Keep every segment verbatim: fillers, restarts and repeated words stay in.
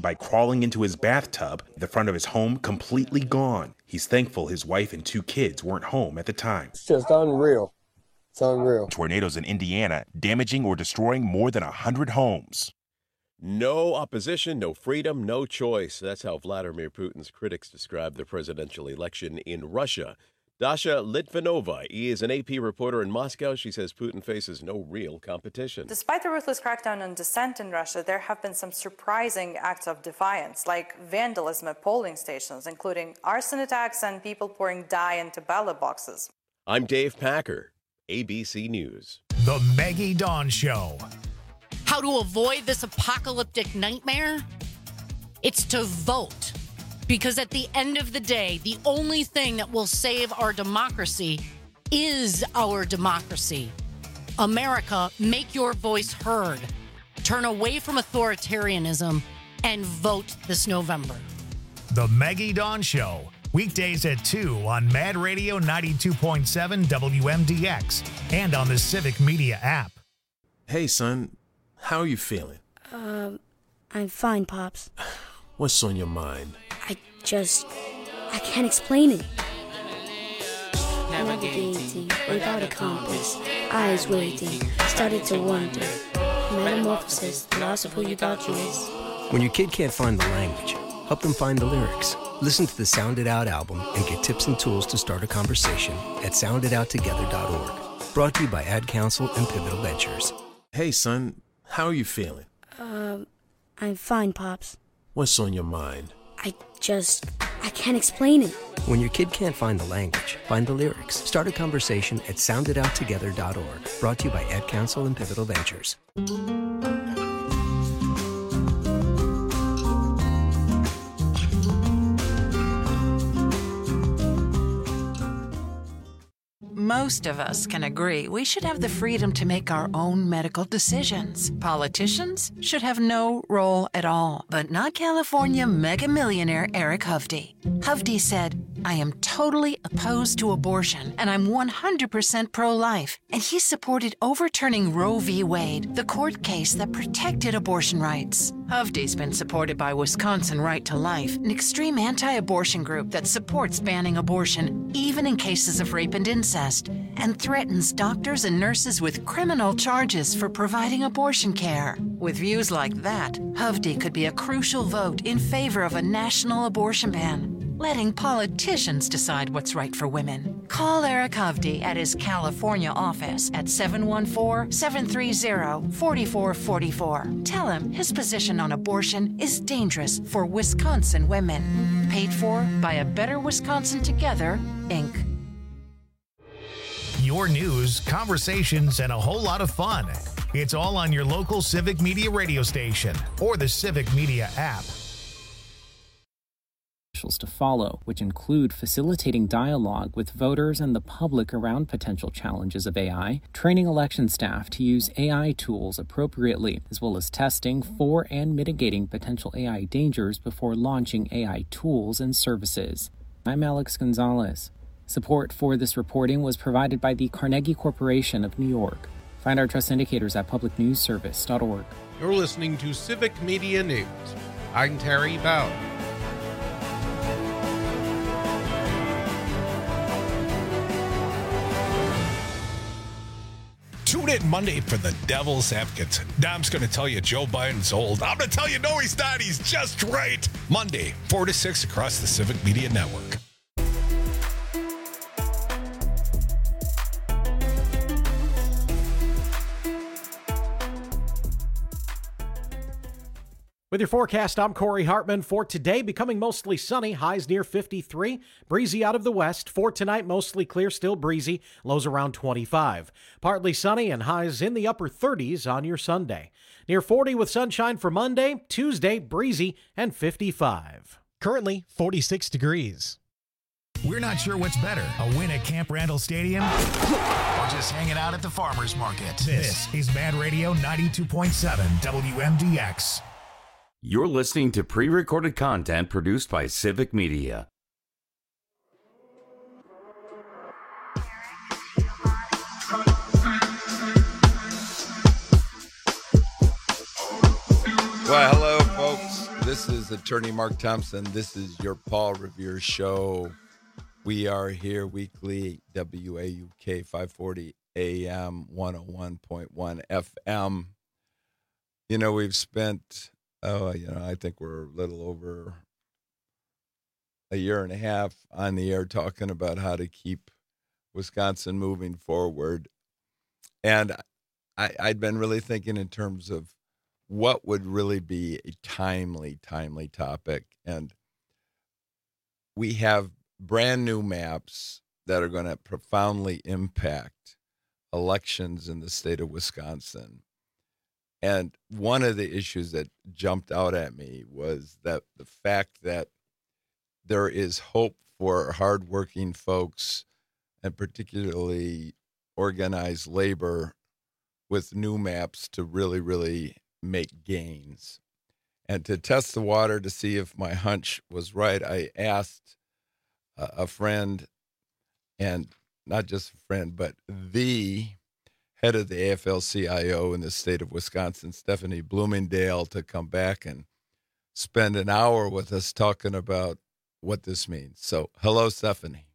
by crawling into his bathtub, the front of his home completely gone. He's thankful his wife and two kids weren't home at the time. It's just unreal. It's unreal. Tornadoes in Indiana damaging or destroying more than one hundred homes. No opposition, no freedom, no choice. That's how Vladimir Putin's critics describe the presidential election in Russia. Dasha Litvinova is an A P reporter in Moscow. She says Putin faces no real competition. Despite the ruthless crackdown on dissent in Russia, there have been some surprising acts of defiance, like vandalism at polling stations, including arson attacks and people pouring dye into ballot boxes. I'm Dave Packer, A B C News. The Maggie Dawn Show. How to avoid this apocalyptic nightmare? It's to vote. Because at the end of the day, the only thing that will save our democracy is our democracy. America, make your voice heard. Turn away from authoritarianism and vote this November. The Maggie Dawn Show. Weekdays at two on Mad Radio ninety-two point seven W M D X and on the Civic Media app. Hey, son. How are you feeling? Um, I'm fine, Pops. What's on your mind? I just... I can't explain it. Navigating without a compass, eyes waiting, started to wonder. Metamorphosis, the loss of who you thought you was. When your kid can't find the language, help them find the lyrics. Listen to the Sound It Out album and get tips and tools to start a conversation at sound it out together dot org. Brought to you by Ad Council and Pivotal Ventures. Hey, son. How are you feeling? Um, I'm fine, Pops. What's on your mind? I just... I can't explain it. When your kid can't find the language, find the lyrics. Start a conversation at sound it out together dot org. Brought to you by Ad Council and Pivotal Ventures. Most of us can agree we should have the freedom to make our own medical decisions. Politicians should have no role at all, but not California mega millionaire Eric Hovde. Hovde said, I am totally opposed to abortion, and I'm one hundred percent pro-life. And he supported overturning Roe v. Wade, the court case that protected abortion rights. Hovde's been supported by Wisconsin Right to Life, an extreme anti-abortion group that supports banning abortion, even in cases of rape and incest, and threatens doctors and nurses with criminal charges for providing abortion care. With views like that, Hovde could be a crucial vote in favor of a national abortion ban, letting politicians decide what's right for women. Call Eric Hovde at his California office at seven one four, seven three zero, four four four four. Tell him his position on abortion is dangerous for Wisconsin women. Paid for by A Better Wisconsin Together, Incorporated. Your news, conversations, and a whole lot of fun. It's all on your local Civic Media radio station or the Civic Media app. To follow, which include facilitating dialogue with voters and the public around potential challenges of A I, training election staff to use A I tools appropriately, as well as testing for and mitigating potential A I dangers before launching A I tools and services. I'm Alex Gonzalez. Support for this reporting was provided by the Carnegie Corporation of New York. Find our trust indicators at public news service dot org. You're listening to Civic Media News. I'm Terry Bowden. Tune in Monday for the Devil's Advocates. Dom's going to tell you Joe Biden's old. I'm going to tell you, no, he's not. He's just right. Monday, four to six across the Civic Media Network. With your forecast, I'm Corey Hartman. For today, becoming mostly sunny, highs near fifty-three, breezy out of the west. For tonight, mostly clear, still breezy, lows around twenty-five. Partly sunny and highs in the upper thirties on your Sunday. Near forty with sunshine for Monday, Tuesday, breezy and fifty-five. Currently, forty-six degrees. We're not sure what's better, a win at Camp Randall Stadium or just hanging out at the farmer's market. This is Mad Radio ninety-two point seven W M D X. You're listening to pre-recorded content produced by Civic Media. Well, hello, folks. This This is Attorney Mark Thompson. This is your Paul Revere Show. We are here weekly, W A U K five forty A M, one oh one point one F M. You know, we've spent, oh, you know, I think we're a little over a year and a half on the air talking about how to keep Wisconsin moving forward. And I, I'd been really thinking in terms of what would really be a timely, timely topic. And we have brand new maps that are going to profoundly impact elections in the state of Wisconsin. And one of the issues that jumped out at me was that the fact that there is hope for hardworking folks, and particularly organized labor, with new maps to really, really make gains. And to test the water to see if my hunch was right, I asked a, a friend, and not just a friend, but the head of the A F L C I O in the state of Wisconsin, Stephanie Bloomingdale, to come back and spend an hour with us talking about what this means. So, hello, Stephanie.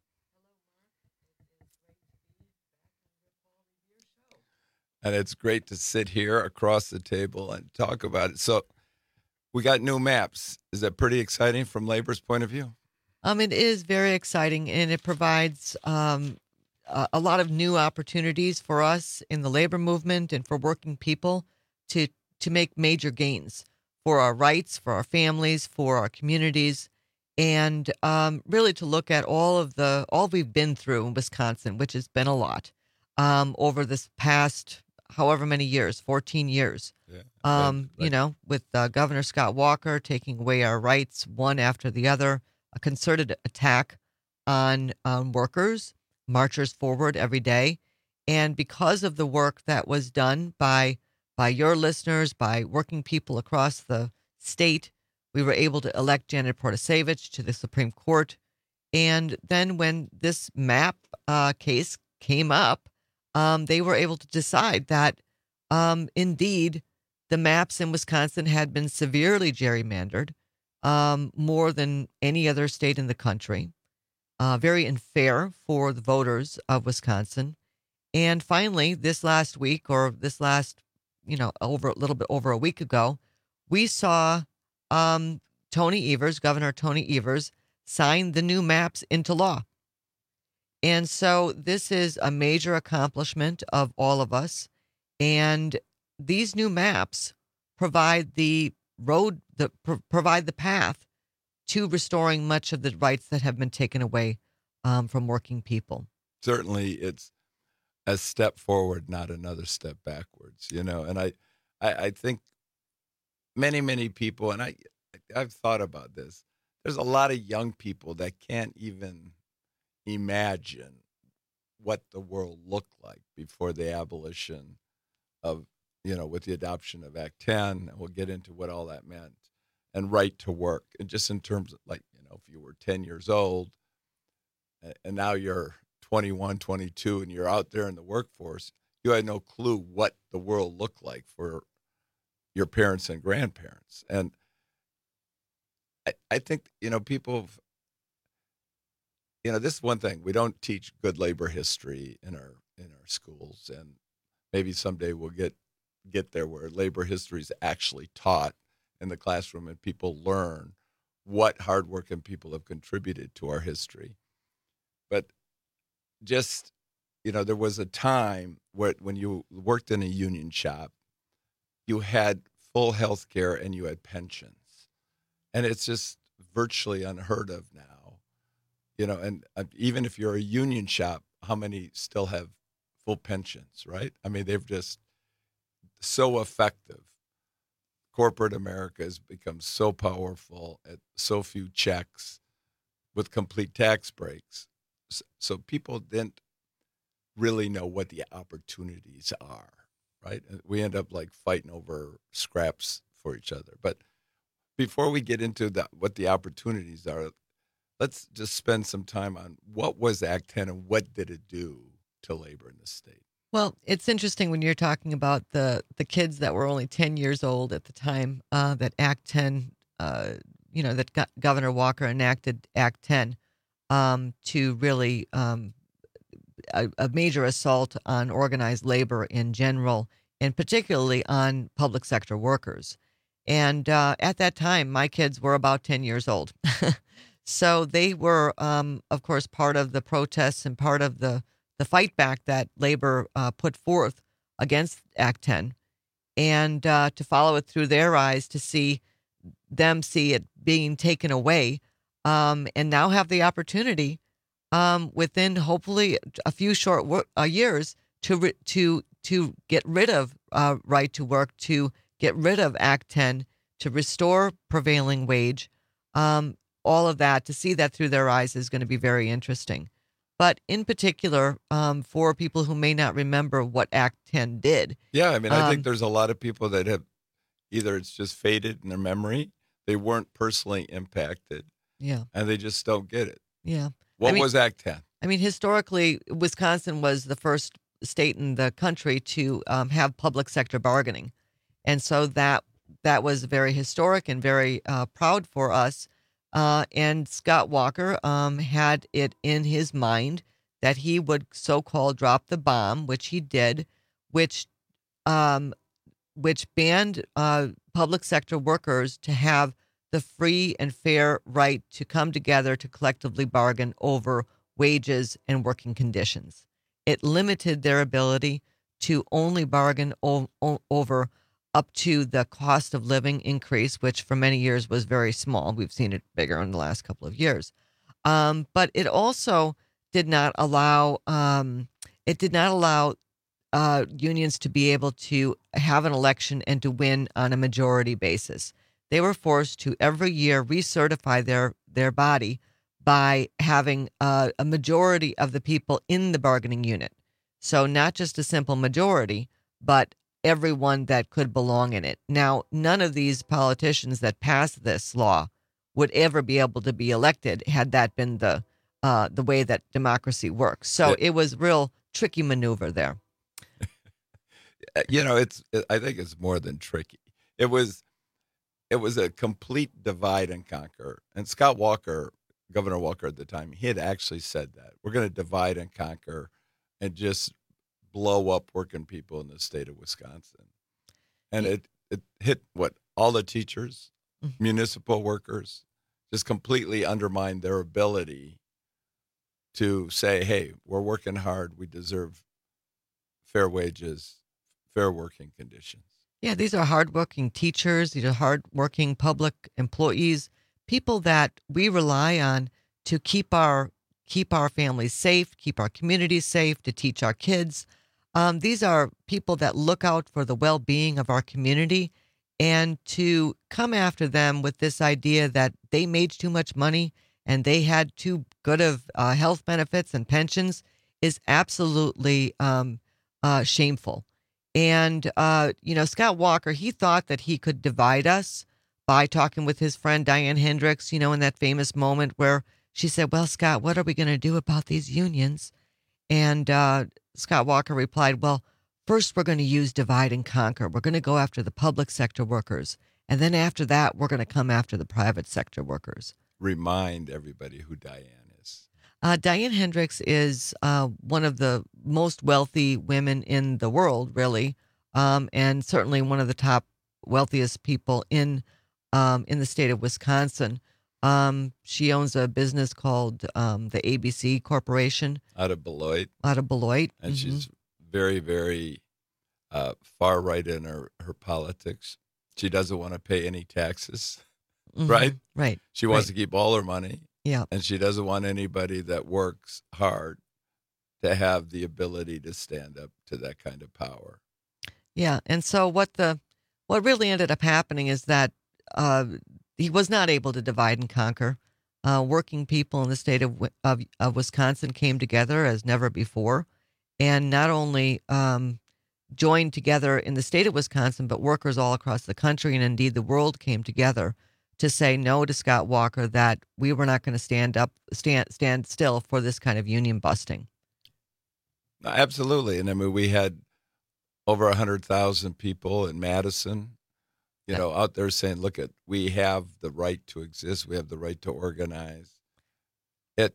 And it's great to sit here across the table and talk about it. So we got new maps. Is that pretty exciting from labor's point of view? Um, it is very exciting, and it provides um, a, a lot of new opportunities for us in the labor movement and for working people to to make major gains for our rights, for our families, for our communities, and um, really to look at all of the all we've been through in Wisconsin, which has been a lot um, over this past however many years, fourteen years. Yeah, um, right. You know, with uh, Governor Scott Walker taking away our rights one after the other, a concerted attack on um, workers, marchers forward every day. And because of the work that was done by by your listeners, by working people across the state, we were able to elect Janet Protasevich to the Supreme Court. And then when this map uh, case came up, Um, they were able to decide that, um, indeed, the maps in Wisconsin had been severely gerrymandered, um, more than any other state in the country, uh, very unfair for the voters of Wisconsin. And finally, this last week, or this last, you know, over a little bit over a week ago, we saw um, Tony Evers, Governor Tony Evers, sign the new maps into law. And so this is a major accomplishment of all of us. And these new maps provide the road, the pro- provide the path to restoring much of the rights that have been taken away um, from working people. Certainly, it's a step forward, not another step backwards, you know. And I, I, I think many, many people, and I, I've thought about this, there's a lot of young people that can't even imagine what the world looked like before the abolition of, you know, with the adoption of Act ten, and we'll get into what all that meant, and right to work. And just in terms of, like, you know, if you were ten years old and now you're twenty-one, twenty-two, and you're out there in the workforce, you had no clue what the world looked like for your parents and grandparents. And I, I think, you know, people have, you know, this is one thing. We don't teach good labor history in our in our schools, and maybe someday we'll get get there where labor history is actually taught in the classroom and people learn what hardworking people have contributed to our history. But just, you know, there was a time where when you worked in a union shop, you had full health care and you had pensions. And it's just virtually unheard of now. You know, and uh, even if you're a union shop, how many still have full pensions, right? I mean, they've just so effective. Corporate America has become so powerful at so few checks with complete tax breaks. So, so people didn't really know what the opportunities are, right? And we end up like fighting over scraps for each other. But before we get into the, what the opportunities are, let's just spend some time on what was Act ten and what did it do to labor in the state. Well, it's interesting when you're talking about the, the kids that were only ten years old at the time uh, that Act ten uh, you know, that Go- Governor Walker enacted Act ten um, to really um, a, a major assault on organized labor in general, and particularly on public sector workers. And uh, at that time, my kids were about ten years old. So they were, um, of course, part of the protests and part of the, the fight back that labor uh, put forth against Act ten. And uh, to follow it through their eyes, to see them see it being taken away, um, and now have the opportunity um, within hopefully a few short wor- uh, years to re- to to get rid of uh, right to work, to get rid of Act ten, to restore prevailing wage, um, all of that, to see that through their eyes is going to be very interesting. But in particular, um, for people who may not remember what Act ten did. Yeah, I mean, I um, think there's a lot of people that have either it's just faded in their memory, they weren't personally impacted, Yeah. and they just don't get it. Yeah. What I mean- was Act ten? I mean, historically, Wisconsin was the first state in the country to um, have public sector bargaining. And so that that was very historic and very uh, proud for us. Uh, and Scott Walker um, had it in his mind that he would so-called drop the bomb, which he did, which um, which banned uh, public sector workers to have the free and fair right to come together to collectively bargain over wages and working conditions. It limited their ability to only bargain o- o- over up to the cost of living increase, which for many years was very small. We've seen it bigger in the last couple of years. Um, but it also did not allow um, it did not allow uh, unions to be able to have an election and to win on a majority basis. They were forced to every year recertify their their body by having uh, a majority of the people in the bargaining unit. So not just a simple majority, but everyone that could belong in it. Now, none of these politicians that passed this law would ever be able to be elected had that been the uh, the way that democracy works. So it was real tricky maneuver there. You know, it's. I think it's more than tricky. It was, it was a complete divide and conquer. And Scott Walker, Governor Walker at the time, he had actually said that we're going to divide and conquer, and just blow up working people in the state of Wisconsin. And it, it hit what all the teachers, mm-hmm. municipal workers, just completely undermined their ability to say, hey, we're working hard. We deserve fair wages, fair working conditions. Yeah, these are hardworking teachers. These are hardworking public employees, people that we rely on to keep our keep our families safe, keep our communities safe, to teach our kids. Um, these are people that look out for the well-being of our community, and to come after them with this idea that they made too much money and they had too good of uh, health benefits and pensions is absolutely um, uh, shameful. And, uh, you know, Scott Walker, he thought that he could divide us by talking with his friend Diane Hendricks, you know, in that famous moment where she said, well, Scott, what are we going to do about these unions? And uh, Scott Walker replied, well, first we're going to use divide and conquer. We're going to go after the public sector workers. And then after that, we're going to come after the private sector workers. Remind everybody who Diane is. Uh, Diane Hendricks is uh, one of the most wealthy women in the world, really, um, and certainly one of the top wealthiest people in um, in the state of Wisconsin. Um, she owns a business called um, the A B C Corporation. Out of Beloit. Out of Beloit. And mm-hmm. she's very, very uh, far right in her, her politics. She doesn't want to pay any taxes, mm-hmm. right? Right. She wants right. to keep all her money. Yeah. And she doesn't want anybody that works hard to have the ability to stand up to that kind of power. Yeah. And so what the what really ended up happening is that uh, he was not able to divide and conquer. Uh, working people in the state of, of, of Wisconsin came together as never before, and not only um, joined together in the state of Wisconsin, but workers all across the country and indeed the world came together to say no to Scott Walker, that we were not going to stand up, stand stand still for this kind of union busting. Absolutely. And I mean, we had over one hundred thousand people in Madison, you know, out there saying, look, at we have the right to exist. We have the right to organize. It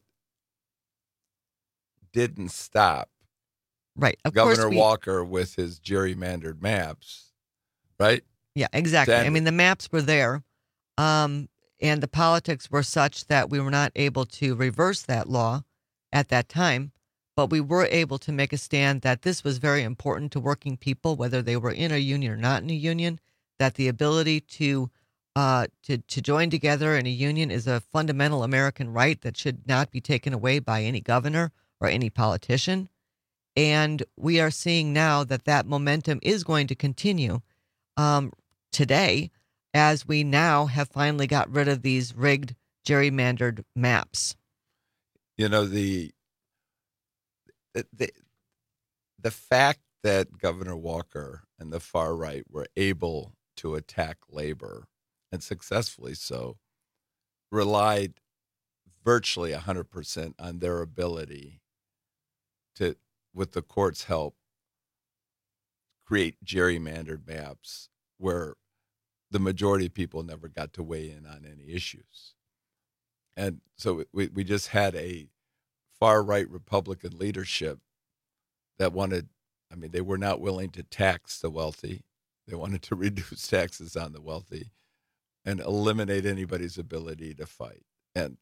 didn't stop. Right. Of Governor course we, Walker with his gerrymandered maps, right? Yeah, exactly. I mean, the maps were there, um, and the politics were such that we were not able to reverse that law at that time, but we were able to make a stand that this was very important to working people, whether they were in a union or not in a union, that the ability to uh, to, to join together in a union is a fundamental American right that should not be taken away by any governor or any politician. And we are seeing now that that momentum is going to continue um, today, as we now have finally got rid of these rigged, gerrymandered maps. You know, the the the fact that Governor Walker and the far right were able to attack labor, and successfully so, relied virtually one hundred percent on their ability to, with the court's help, create gerrymandered maps where the majority of people never got to weigh in on any issues. And so we, we just had a far-right Republican leadership that wanted, I mean, they were not willing to tax the wealthy. They wanted to reduce taxes on the wealthy and eliminate anybody's ability to fight. And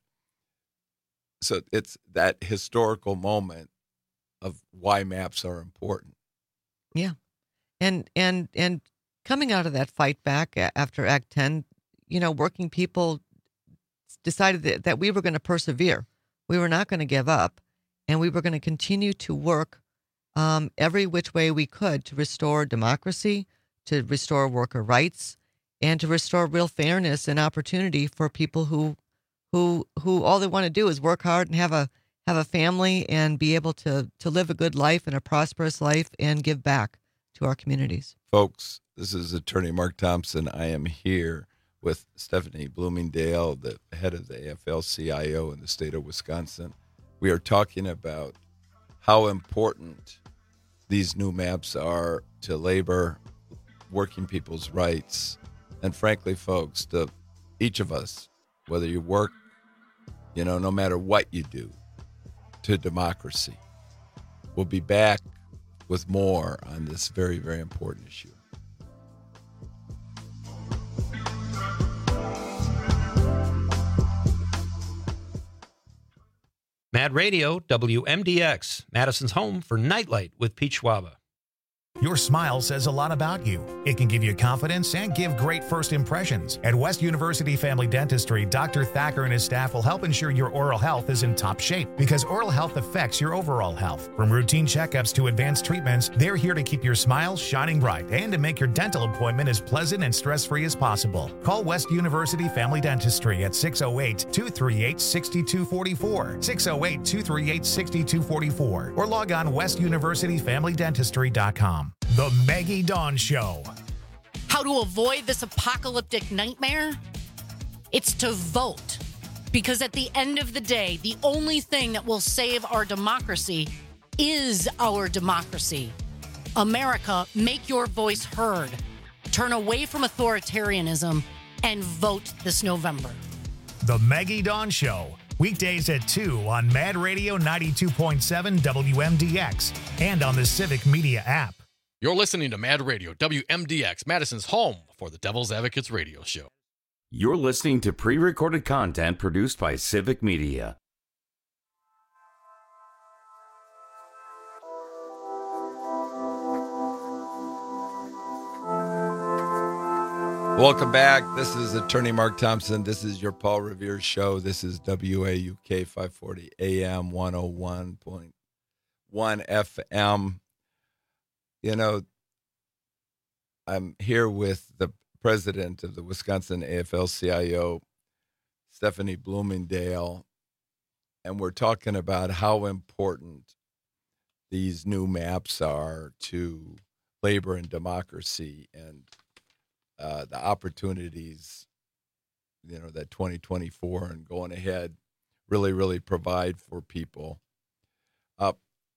so it's that historical moment of why maps are important. Yeah. And and and coming out of that fight back after Act ten, you know, working people decided that, that we were going to persevere. We were not going to give up, and we were going to continue to work um, every which way we could to restore democracy, to restore worker rights, and to restore real fairness and opportunity for people who who who all they want to do is work hard and have a have a family and be able to to live a good life and a prosperous life and give back to our communities. Folks, this is Attorney Mark Thompson. I am here with Stephanie Bloomingdale, the head of the A F L C I O in the state of Wisconsin. We are talking about how important these new maps are to labor, working people's rights, and frankly, folks, to each of us, whether you work, you know, no matter what you do, to democracy. We'll be back with more on this very, very important issue. Mad Radio, W M D X, Madison's home for Nightlight with Pete Schwaba. Your smile says a lot about you. It can give you confidence and give great first impressions. At West University Family Dentistry, Doctor Thacker and his staff will help ensure your oral health is in top shape, because oral health affects your overall health. From routine checkups to advanced treatments, they're here to keep your smile shining bright and to make your dental appointment as pleasant and stress-free as possible. Call West University Family Dentistry at six oh eight, two three eight, six two four four, six oh eight, two three eight, six two four four, or log on west university family dentistry dot com. The Maggie Dawn Show. How to avoid this apocalyptic nightmare? It's to vote. Because at the end of the day, the only thing that will save our democracy is our democracy. America, make your voice heard. Turn away from authoritarianism and vote this November. The Maggie Dawn Show. Weekdays at two on Mad Radio ninety-two point seven W M D X and on the Civic Media app. You're listening to Mad Radio, W M D X, Madison's home for the Devil's Advocates radio show. You're listening to pre-recorded content produced by Civic Media. Welcome back. This is Attorney Mark Thompson. This is your Paul Revere show. This is W A U K five forty A M one oh one point one F M. You know, I'm here with the president of the Wisconsin A F L C I O, Stephanie Bloomingdale, and we're talking about how important these new maps are to labor and democracy and uh, the opportunities, you know, that twenty twenty-four and going ahead really, really provide for people. Uh,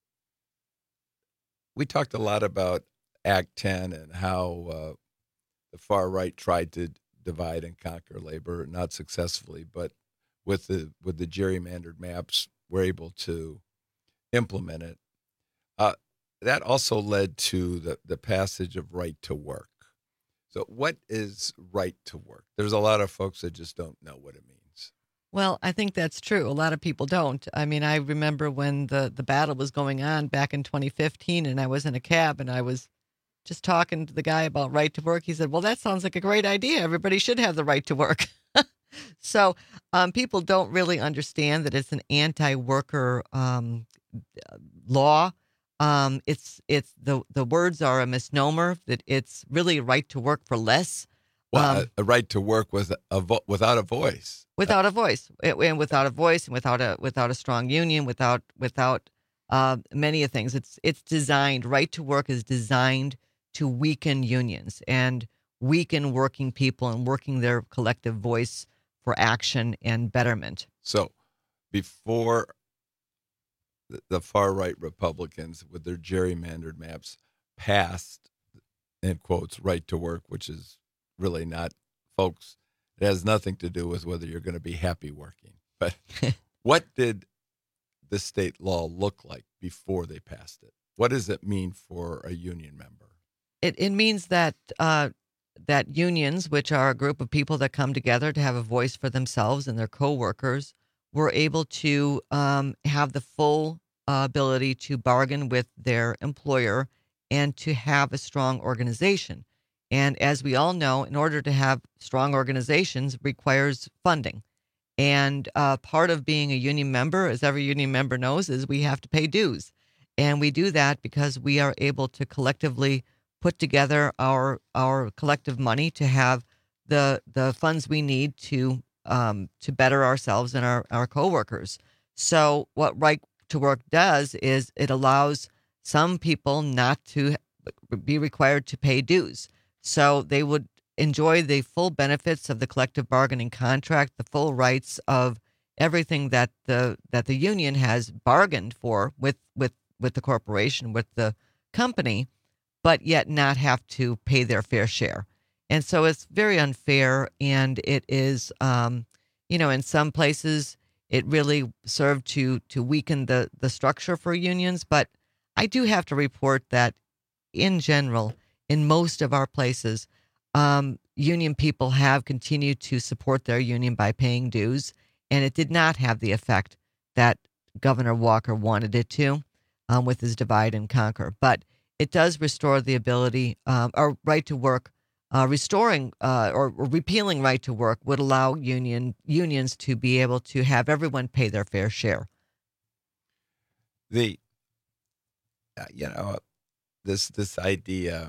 We talked a lot about Act ten and how uh, the far right tried to divide and conquer labor, not successfully, but with the with the gerrymandered maps, we're able to implement it. Uh, that also led to the, the passage of right to work. So what is right to work? There's a lot of folks that just don't know what it means. Well, I think that's true. A lot of people don't. I mean, I remember when the, the battle was going on back in twenty fifteen, and I was in a cab, and I was just talking to the guy about right to work. He said, well, that sounds like a great idea. Everybody should have the right to work. So um, people don't really understand that it's an anti-worker um, law. Um, it's it's the, the words are a misnomer, that it's really right to work for less. Well, Um, a, a right to work with a vo- without a voice. without a voice, and without a voice, and without a without a strong union, without without uh, many of things. It's it's designed. Right to work is designed to weaken unions and weaken working people and working their collective voice for action and betterment. So before the, the far right Republicans with their gerrymandered maps passed, in quotes, right to work, which is really not, folks, it has nothing to do with whether you're going to be happy working. But what did the state law look like before they passed it? What does it mean for a union member? It it means that uh, that unions, which are a group of people that come together to have a voice for themselves and their coworkers, were able to um, have the full uh, ability to bargain with their employer and to have a strong organization. And as we all know, in order to have strong organizations requires funding. And uh, part of being a union member, as every union member knows, is we have to pay dues. And we do that because we are able to collectively put together our our collective money to have the the funds we need to um, to better ourselves and our, our coworkers. So what Right to Work does is it allows some people not to be required to pay dues. So they would enjoy the full benefits of the collective bargaining contract, the full rights of everything that the that the union has bargained for with with, with the corporation, with the company, but yet not have to pay their fair share. And so it's very unfair, and it is, um, you know, in some places it really served to to weaken the the structure for unions. But I do have to report that in general, in most of our places, um, union people have continued to support their union by paying dues, and it did not have the effect that Governor Walker wanted it to um, with his divide and conquer. But it does restore the ability, um, or right to work, uh, restoring uh, or, or repealing right to work would allow union unions to be able to have everyone pay their fair share. The, uh, you know, this this idea.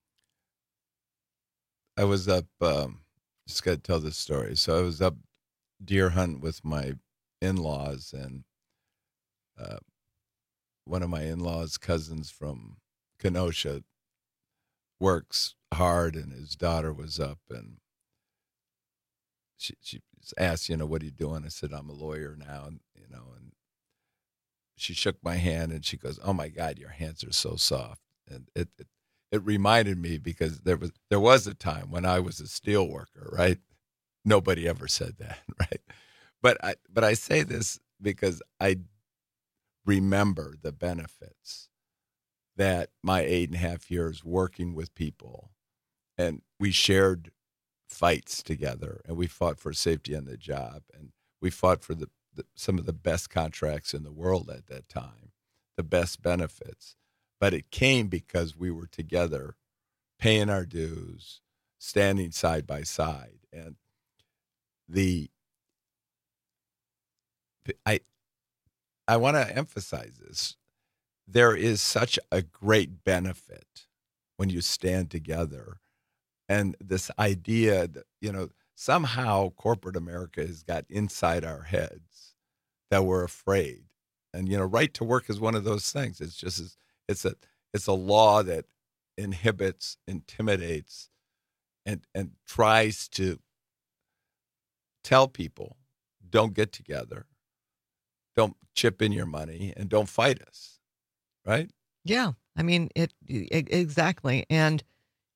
I was up, um, just got to tell this story. So I was up deer hunt with my in-laws, and uh, one of my in-laws' cousins from Kenosha works hard, and his daughter was up, and she she asked, you know, what are you doing? I said, I'm a lawyer now, and you know, and she shook my hand, and she goes, oh my God, your hands are so soft. And it, it It reminded me, because there was there was a time when I was a steel worker, right? Nobody ever said that, right? But I but I say this because I remember the benefits that my eight and a half years working with people, and we shared fights together, and we fought for safety on the job, and we fought for the, the some of the best contracts in the world at that time, the best benefits. But it came because we were together, paying our dues, standing side by side. And the I I want to emphasize this. There is such a great benefit when you stand together. And this idea that, you know, somehow corporate America has got inside our heads that we're afraid. And, you know, right to work is one of those things. It's just as It's a it's a law that inhibits, intimidates, and and tries to tell people, don't get together, don't chip in your money, and don't fight us, right? Yeah, I mean it, it exactly. And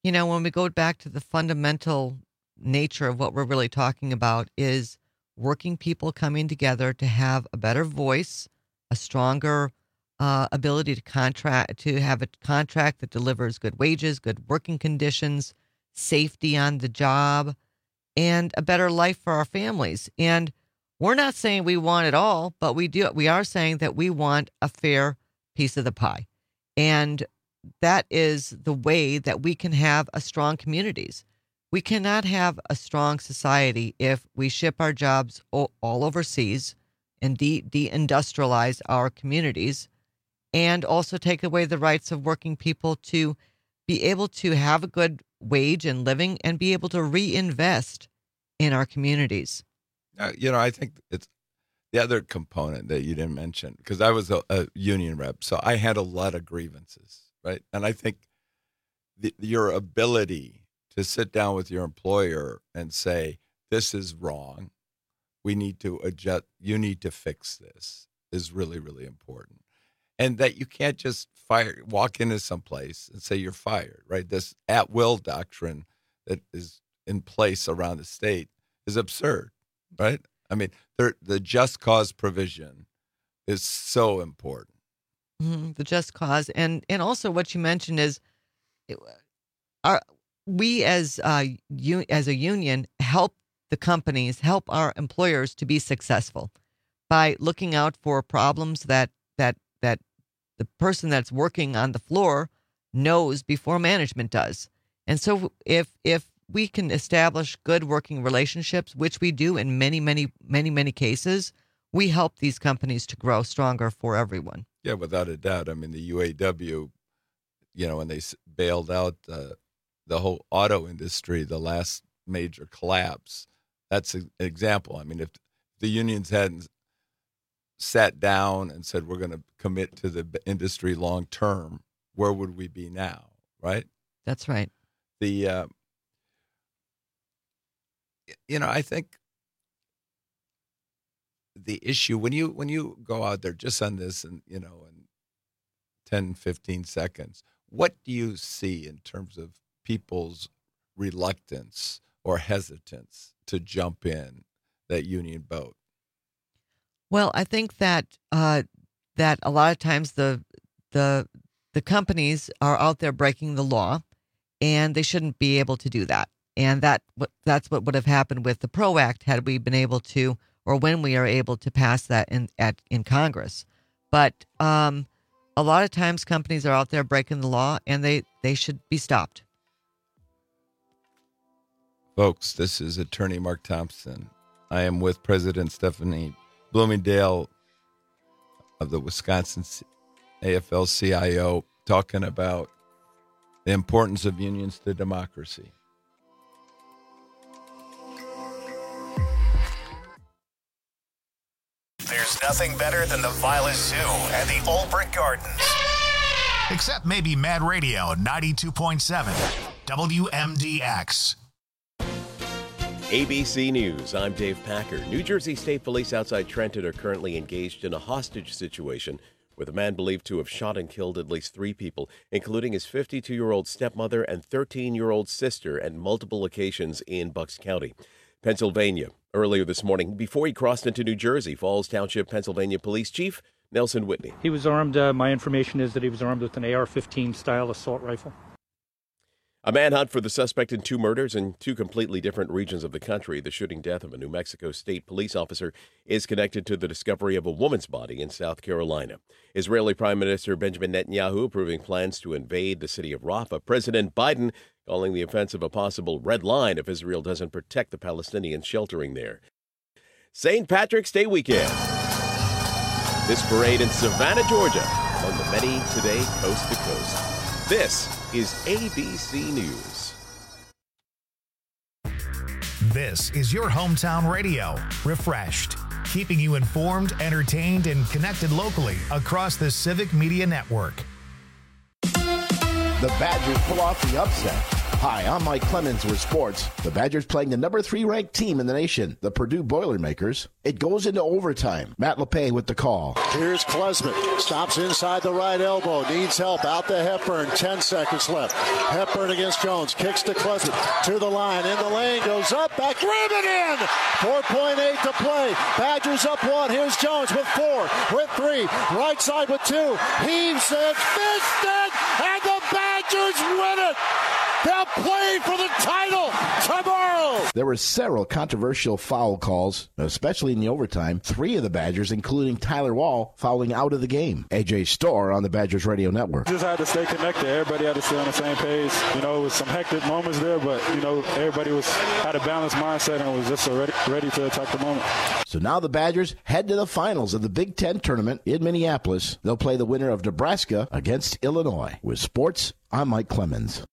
you know, when we go back to the fundamental nature of what we're really talking about is working people coming together to have a better voice, a stronger uh, ability to contract, to have a contract that delivers good wages, good working conditions, safety on the job, and a better life for our families. And we're not saying we want it all, but we do. We are saying that we want a fair piece of the pie. And that is the way that we can have a strong communities. We cannot have a strong society if we ship our jobs all, all overseas and de- deindustrialize our communities, and also take away the rights of working people to be able to have a good wage and living and be able to reinvest in our communities. Uh, you know, I think it's the other component that you didn't mention, because I was a, a union rep, so I had a lot of grievances, right? And I think the, your ability to sit down with your employer and say, this is wrong, we need to adjust, you need to fix this, is really, really important. And that you can't just fire, walk into someplace and say you're fired, right? This at-will doctrine that is in place around the state is absurd, right? I mean, there, the just cause provision is so important. Mm-hmm, the just cause. And and also what you mentioned is our, we as, uh, u- as a union help the companies, help our employers to be successful by looking out for problems that that that the person that's working on the floor knows before management does. And so if if we can establish good working relationships, which we do in many, many, many, many cases, we help these companies to grow stronger for everyone. Yeah, without a doubt. I mean, the U A W, you know, when they bailed out uh, the whole auto industry, the last major collapse, that's an example. I mean, if the unions hadn't sat down and said, we're going to commit to the industry long term, where would we be now, right? That's right. The, uh, you know, I think the issue, when you when you go out there just on this and, you know, in ten, fifteen seconds, what do you see in terms of people's reluctance or hesitance to jump in that union boat? Well, I think that uh, that a lot of times the the the companies are out there breaking the law, and they shouldn't be able to do that. And that that's what would have happened with the PRO Act had we been able to, or when we are able to pass that in at in Congress. But um, a lot of times companies are out there breaking the law, and they, they should be stopped. Folks, this is Attorney Mark Thompson. I am with President Stephanie Bloomingdale of the Wisconsin A F L C I O, talking about the importance of unions to democracy. There's nothing better than the Violet Zoo and the Olbrich Gardens. Except maybe Mad Radio ninety-two point seven, W M D X. A B C News, I'm Dave Packer. New Jersey State Police outside Trenton are currently engaged in a hostage situation with a man believed to have shot and killed at least three people, including his fifty-two-year-old stepmother and thirteen-year-old sister at multiple occasions in Bucks County, Pennsylvania. Earlier this morning, before he crossed into New Jersey, Falls Township, Pennsylvania Police Chief Nelson Whitney. He was armed, uh, my information is that he was armed with an A R fifteen style assault rifle. A manhunt for the suspect in two murders in two completely different regions of the country. The shooting death of a New Mexico State police officer is connected to the discovery of a woman's body in South Carolina. Israeli Prime Minister Benjamin Netanyahu approving plans to invade the city of Rafah. President Biden calling the offensive a possible red line if Israel doesn't protect the Palestinians sheltering there. Saint Patrick's Day weekend. This parade in Savannah, Georgia, among the many today coast to coast. This is A B C News. This is your hometown radio, refreshed, keeping you informed, entertained, and connected locally across the Civic Media Network. The Badgers pull off the upset. Hi, I'm Mike Clemens with sports. The Badgers playing the number three ranked team in the nation, the Purdue Boilermakers. It goes into overtime. Matt LePay with the call. Here's Klesmit. Stops inside the right elbow. Needs help. Out to Hepburn. Ten seconds left. Hepburn against Jones. Kicks to Klesmit. To the line. In the lane. Goes up. Back. Rim it in. four point eight to play. Badgers up one. Here's Jones with four. With three. Right side with two. Heaves it. Missed it. And the Badgers win it. They'll play for the title tomorrow. There were several controversial foul calls, especially in the overtime. Three of the Badgers, including Tyler Wall, fouling out of the game. A J Storr on the Badgers Radio Network. Just had to stay connected. Everybody had to stay on the same page. You know, it was some hectic moments there, but, you know, everybody was had a balanced mindset and was just ready, ready to attack the moment. So now the Badgers head to the finals of the Big Ten tournament in Minneapolis. They'll play the winner of Nebraska against Illinois. With sports, I'm Mike Clemens.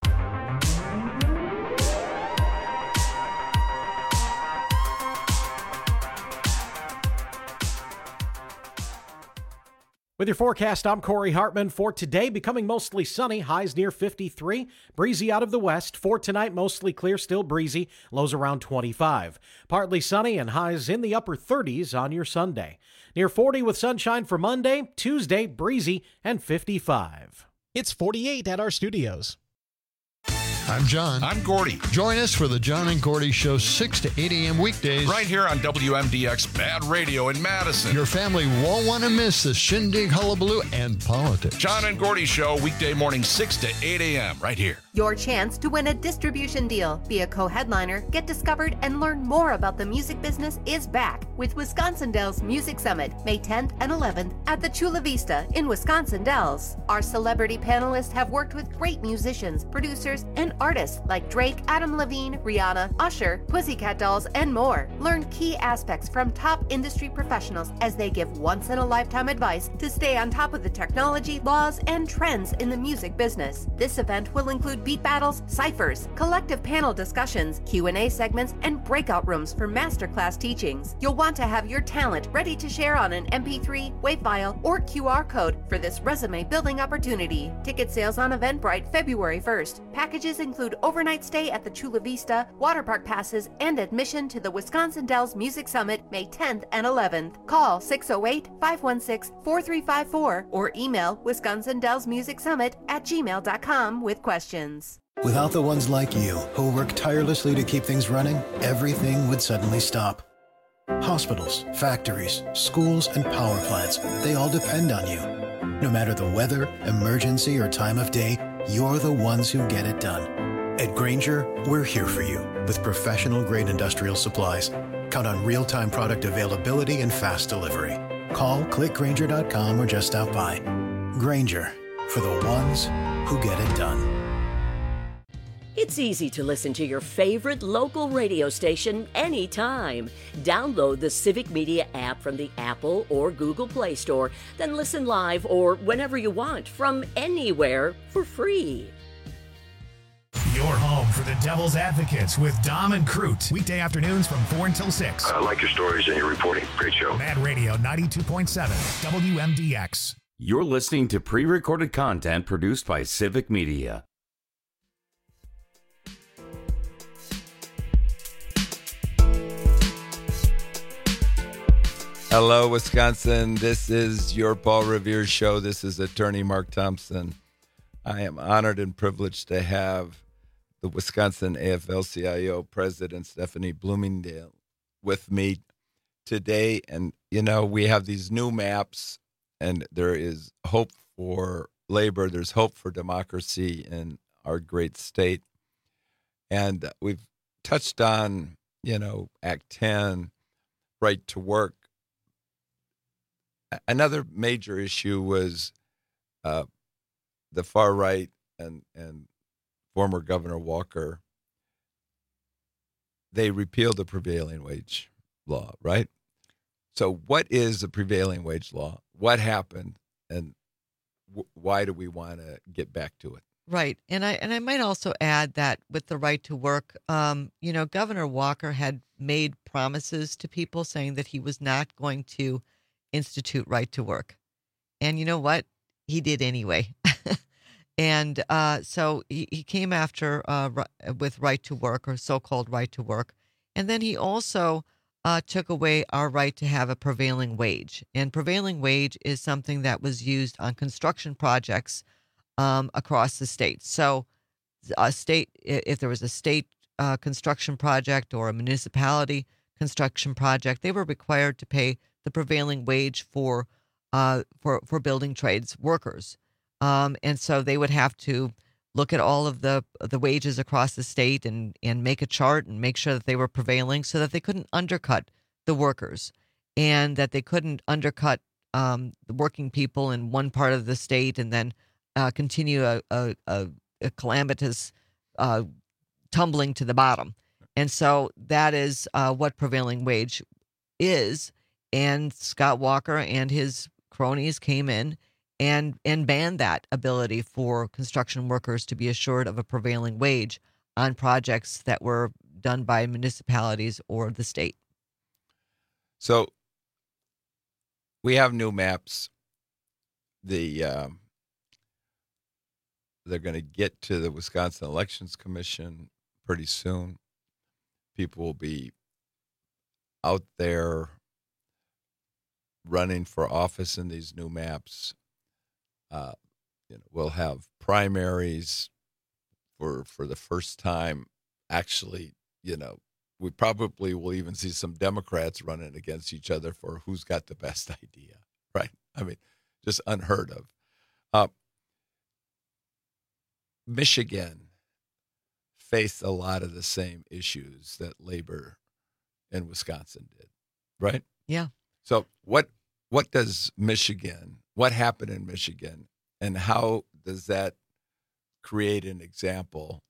With your forecast, I'm Corey Hartman. For today, becoming mostly sunny, highs near fifty-three. Breezy out of the west. For tonight, mostly clear, still breezy, lows around twenty-five. Partly sunny and highs in the upper thirties on your Sunday. Near forty with sunshine for Monday. Tuesday, breezy and fifty-five. It's forty-eight at our studios. I'm John. I'm Gordy. Join us for the John and Gordy Show, six to eight a.m. weekdays. Right here on W M D X Bad Radio in Madison. Your family won't want to miss the shindig, hullabaloo, and politics. John and Gordy Show, weekday morning, six to eight a.m. right here. Your chance to win a distribution deal, be a co-headliner, get discovered, and learn more about the music business is back with Wisconsin Dells Music Summit, May tenth and eleventh at the Chula Vista in Wisconsin Dells. Our celebrity panelists have worked with great musicians, producers, and artists like Drake, Adam Levine, Rihanna, Usher, Pussycat Dolls, and more. Learn key aspects from top industry professionals as they give once-in-a-lifetime advice to stay on top of the technology, laws, and trends in the music business. This event will include beat battles, ciphers, collective panel discussions, Q and A segments, and breakout rooms for masterclass teachings. You'll want to have your talent ready to share on an M P three, WAV file, or Q R code for this resume-building opportunity. Ticket sales on Eventbrite February first. Packages include overnight stay at the Chula Vista, water park passes, and admission to the Wisconsin Dells Music Summit May tenth and eleventh. Call six oh eight, five one six, four three five four or email wisconsin dells music summit at gmail dot com with questions. Without the ones like you, who work tirelessly to keep things running, everything would suddenly stop. Hospitals, factories, schools, and power plants, they all depend on you. No matter the weather, emergency, or time of day, you're the ones who get it done. At Grainger, we're here for you with professional-grade industrial supplies. Count on real-time product availability and fast delivery. Call, click grainger dot com, or just stop by. Grainger, for the ones who get it done. It's easy to listen to your favorite local radio station anytime. Download the Civic Media app from the Apple or Google Play Store, then listen live or whenever you want from anywhere for free. Your home for the Devil's Advocates with Dom and Crute. Weekday afternoons from four until six. I like your stories and your reporting. Great show. Mad Radio ninety-two point seven, W M D X. You're listening to pre-recorded content produced by Civic Media. Hello, Wisconsin. This is your Paul Revere show. This is attorney Mark Thompson. I am honored and privileged to have the Wisconsin A F L C I O president, Stephanie Bloomingdale, with me today. And, you know, we have these new maps, and there is hope for labor. There's hope for democracy in our great state. And we've touched on, you know, Act ten, right to work. Another major issue was uh, the far right and, and former Governor Walker. They repealed the prevailing wage law, right? So what is the prevailing wage law? What happened? And w- why do we want to get back to it? Right. And I and I might also add that with the right to work, um, you know, Governor Walker had made promises to people saying that he was not going to institute right to work. And you know what? He did anyway. And uh, so he, he came after uh, with right to work, or so-called right to work. And then he also uh, took away our right to have a prevailing wage. And prevailing wage is something that was used on construction projects um, across the state. So a state, if there was a state uh, construction project or a municipality construction project, they were required to pay the prevailing wage for uh, for for building trades workers. Um, and so they would have to look at all of the the wages across the state and, and make a chart and make sure that they were prevailing, so that they couldn't undercut the workers, and that they couldn't undercut um, the working people in one part of the state and then uh, continue a, a, a, a calamitous uh, tumbling to the bottom. And so that is uh, what prevailing wage is. And Scott Walker and his cronies came in and and banned that ability for construction workers to be assured of a prevailing wage on projects that were done by municipalities or the state. So we have new maps. The um, they're going to get to the Wisconsin Elections Commission pretty soon. People will be out there running for office in these new maps. Uh, you know, we'll have primaries for for the first time. Actually, you know, we probably will even see some Democrats running against each other for who's got the best idea, right? I mean, just unheard of. Uh, Michigan faced a lot of the same issues that labor in Wisconsin did, right? Yeah. So what what does Michigan, what happened in Michigan, and how does that create an example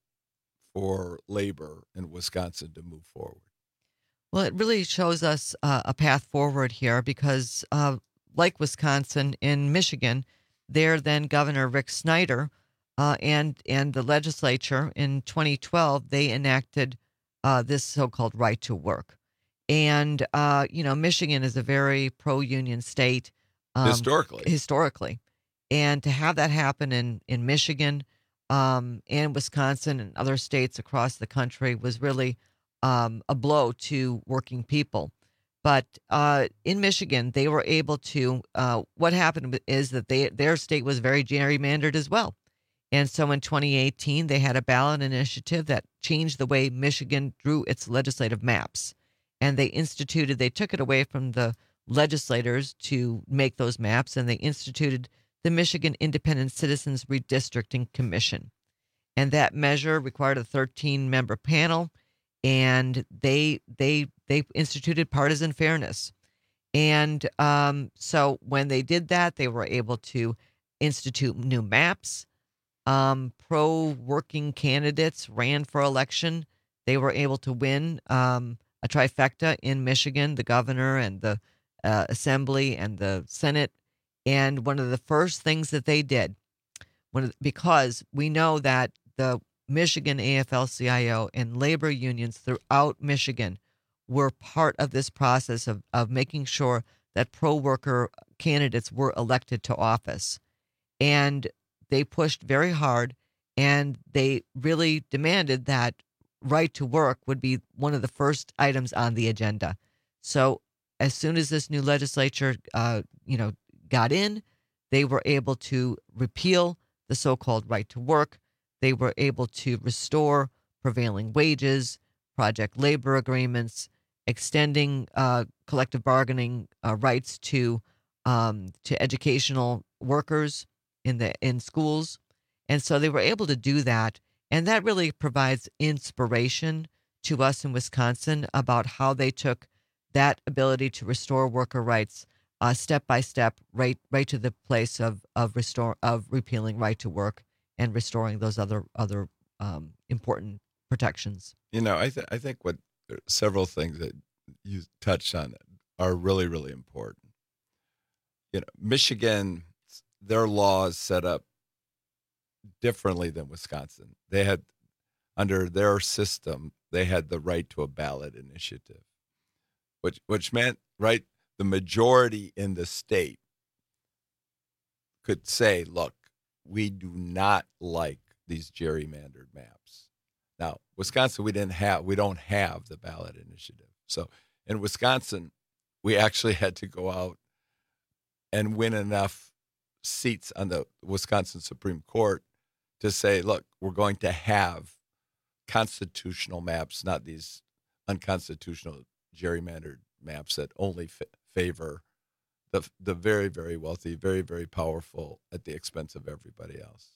for labor in Wisconsin to move forward? Well, it really shows us uh, a path forward here because, uh, like Wisconsin, in Michigan, there then Governor Rick Snyder uh, and and the legislature in twenty twelve, they enacted uh, this so-called right to work. And, uh, you know, Michigan is a very pro-union state. Um, historically. Historically. And to have that happen in, in Michigan um, and Wisconsin and other states across the country was really um, a blow to working people. But uh, in Michigan, they were able to, uh, what happened is that they their state was very gerrymandered as well. And so in twenty eighteen, they had a ballot initiative that changed the way Michigan drew its legislative maps. And they instituted, they took it away from the legislators to make those maps, and they instituted the Michigan Independent Citizens Redistricting Commission. And that measure required a thirteen-member panel, and they they they instituted partisan fairness. And um, so when they did that, they were able to institute new maps. Um, pro-working candidates ran for election. They were able to win um, a trifecta in Michigan, the governor and the uh, assembly and the Senate. And one of the first things that they did, one of the, because we know that the Michigan A F L C I O and labor unions throughout Michigan were part of this process of, of making sure that pro-worker candidates were elected to office. And they pushed very hard, and they really demanded that right to work would be one of the first items on the agenda. So as soon as this new legislature, uh, you know, got in, they were able to repeal the so-called right to work. They were able to restore prevailing wages, project labor agreements, extending uh, collective bargaining uh, rights to um, to educational workers in the in schools. And so they were able to do that. And that really provides inspiration to us in Wisconsin about how they took that ability to restore worker rights uh, step by step, right, right to the place of of restore of repealing right to work and restoring those other other um, important protections. You know, I th- I think what several things that you touched on are really really important. You know, Michigan, their laws set up differently than Wisconsin. They had, under their system, they had the right to a ballot initiative, which which meant, right, the majority in the state could say, look, we do not like these gerrymandered maps. Now, Wisconsin, we didn't have, we don't have the ballot initiative. So in Wisconsin, we actually had to go out and win enough seats on the Wisconsin Supreme Court to say, look, we're going to have constitutional maps, not these unconstitutional gerrymandered maps that only f- favor the the very, very wealthy, very, very powerful at the expense of everybody else.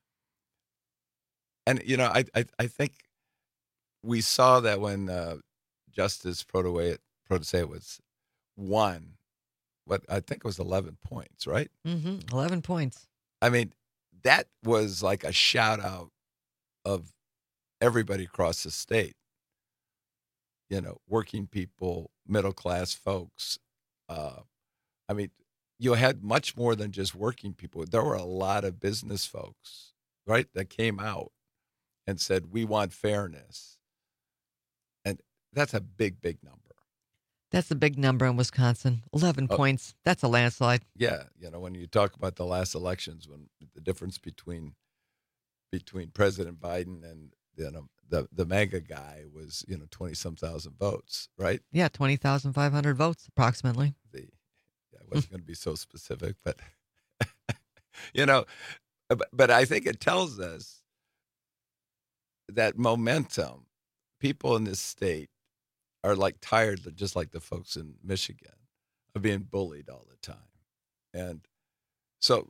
And, you know, I I, I think we saw that when uh, Justice Protasiewicz was won, what I think it was eleven points, right? Mm-hmm. eleven points. I mean, that was like a shout out of everybody across the state. You know, working people, middle class folks. Uh, I mean, you had much more than just working people. There were a lot of business folks, right, that came out and said, we want fairness. And that's a big, big number. That's a big number in Wisconsin. eleven Oh. points. That's a landslide. Yeah, you know, when you talk about the last elections, when the difference between between President Biden and you know the the MAGA guy was you know twenty some thousand votes, right? Yeah, twenty thousand five hundred votes approximately. The yeah, I wasn't going to be so specific, but you know, but, but I think it tells us that momentum. People in this state are like tired, just like the folks in Michigan, of being bullied all the time. And so